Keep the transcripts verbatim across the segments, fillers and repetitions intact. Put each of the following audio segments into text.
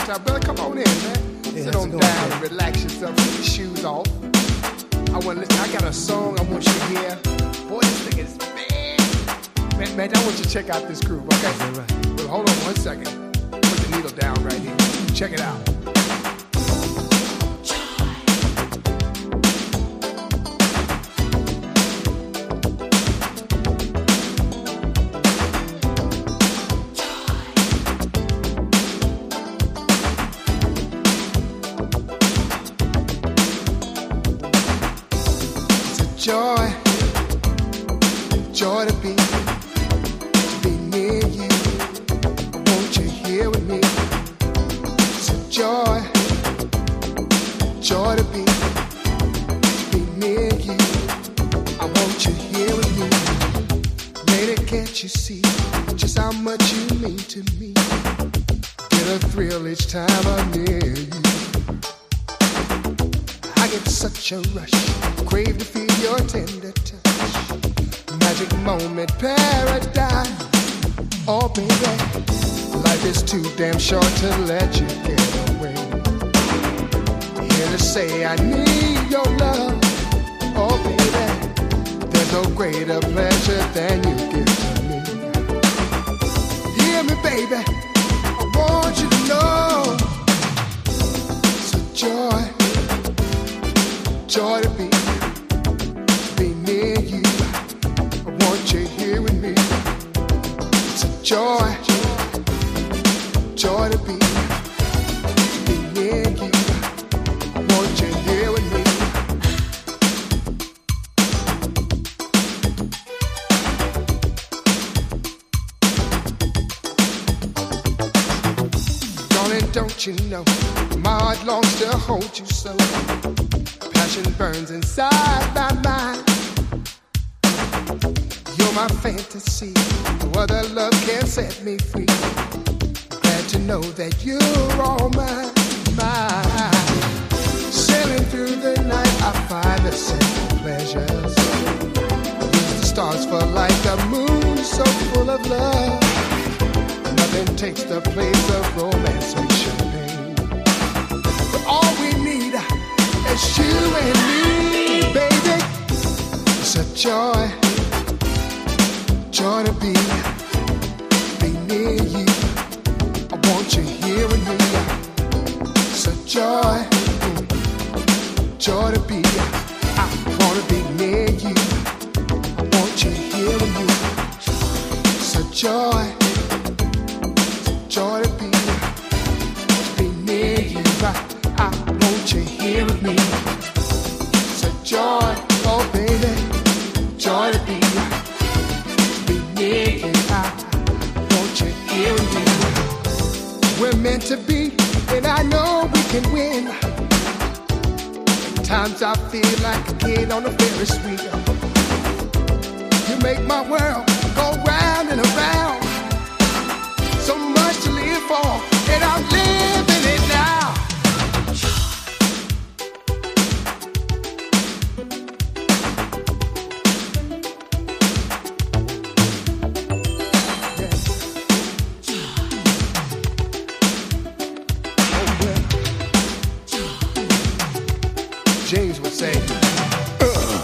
Now, brother, come on in, man. Hey, Sit on going, down man? and relax yourself. Take your shoes off. I want to listen. I got a song I want you to hear. Boy, this thing is man. Man, man, I want you to check out this groove, okay? All right. Well, hold on one second. Put the needle down right here. Check it out. Joy, joy to be, to be near you. I want you here with me. It's a joy, joy to be, to be near you. I want you here with me. Lady, can't you see just how much you mean to me? Get a thrill each time I'm near you. I get such a rush, crave to feel your tender touch. Magic moment, paradise. Oh, baby, life is too damn short to let you get away. Here to say I need your love. Oh, baby, there's no greater pleasure than you give to me. Hear me, baby, I want you to know it's a joy. Joy to be, be near you. I want you here with me. It's a joy, joy to be, be near you. I want you here with me. Darling, don't you know my heart longs to hold you so. Passion burns inside my mind. You're my fantasy. No other love can set me free. Glad to know that you're all mine, mine. Sailing through the night, I find the simple pleasures. Use the stars for like a moon so full of love. Nothing takes the place of romance or champagne. But all we need it's you and me, baby. It's a joy, joy to be, be near you. I want you here with me. It's a joy, joy to be. I wanna be near you. I want you here with me. It's a joy, joy to be, be near you. I, I want you here with me. It's a joy, oh baby, joy to be, be near you. I want you here with me. We're meant to be, and I know we can win. Times I feel like a kid on a Ferris wheel. You make my world go round and around. So much to live for, and I'm living it now. James would say, uh.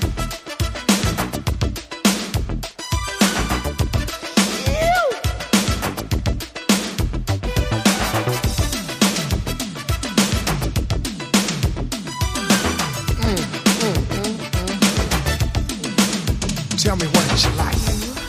mm, mm, mm, mm. Tell me what you like.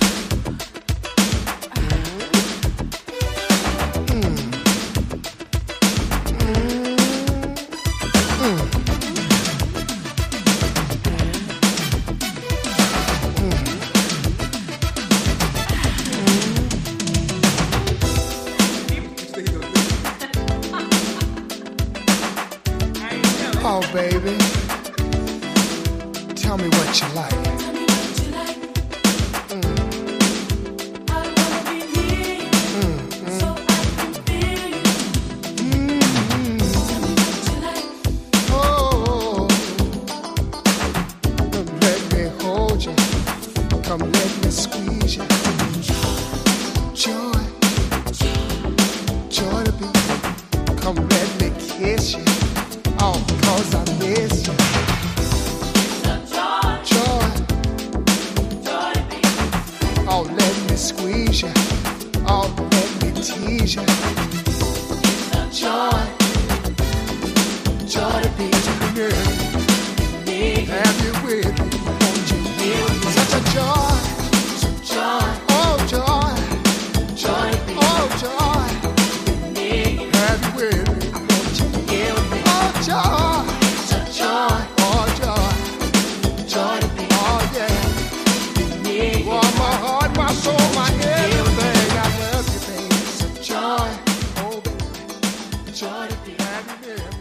Oh, baby, tell me what you like. Come let me squeeze you. Joy, joy to be, kiss you. Oh, because I miss you. Joy. Joy. Joy to be. Oh, let me squeeze you. Oh, let me tease you. Joy. Joy to be together. Have you with me? Won't you feel such a joy? Joy. Oh, joy. Joy to be. Oh, joy. Have you with me? Won't you feel me? Oh, joy. Joy. Oh, joy. Joy to be. Oh, yeah. You are my heart, my soul, my everything. I love you, baby. Joy. Oh, baby. Joy to be. Have you with me?